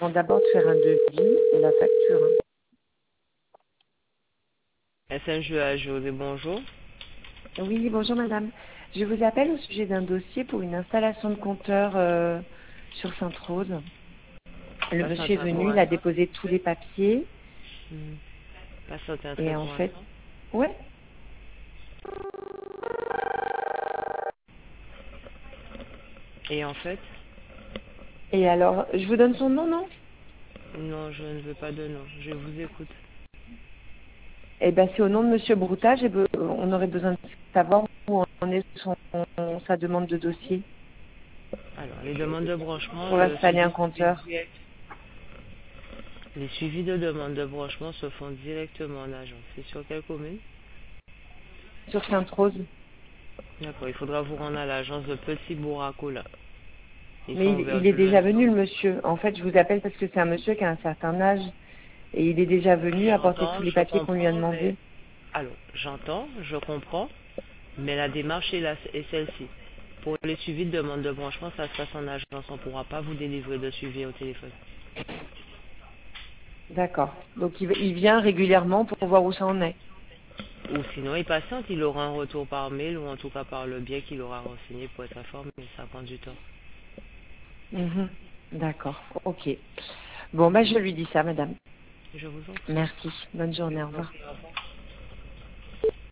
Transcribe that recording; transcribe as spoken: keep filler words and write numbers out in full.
d'abord de faire un devis et la facture. hein. S N G A José, bonjour. Oui, bonjour madame. Je vous appelle au sujet d'un dossier pour une installation de compteur euh, sur Sainte-Rose. Le monsieur est Patientez un venu, court il a instant. déposé tous les papiers Hmm. Patientez un très et en court fait, instant. ouais. Et en fait, Et alors, je vous donne son nom, non? non, je ne veux pas de nom. Je vous écoute. Eh ben, c'est au nom de monsieur Broutage. J'ai be- on aurait besoin de savoir où en est son, sa demande de dossier Alors, les demandes de branchement, pour le installer un suivi se fait compteur direct. Les suivis de demandes de branchement se font directement en agence. C'est sur quelle commune? sur Sainte-Rose. D'accord, il faudra vous rendre à l'agence de Petit Bourracola. Ils Mais sont il, ouverts il est du déjà lundi. venu, le monsieur. En fait, je vous appelle parce que c'est un monsieur qui a un certain âge et il est déjà venu apporter tous J'entends, les je papiers qu'on lui a comprends, mais... demandés. Alors, j'entends, je comprends, mais la démarche est, la- est celle-ci. Pour les suivis de demande de branchement, ça se passe en agence. On ne pourra pas vous délivrer de suivi au téléphone. D'accord. Donc il, il vient régulièrement pour voir où ça en est. Ou sinon, il patiente, il aura un retour par mail ou en tout cas par le biais qu'il aura renseigné pour être informé. Ça prend du temps. Mhm. D'accord. Ok. Bon, bah je lui dis ça, madame. Je vous en prie. Merci. Bonne Je journée. Au vous en revoir. prie, au revoir.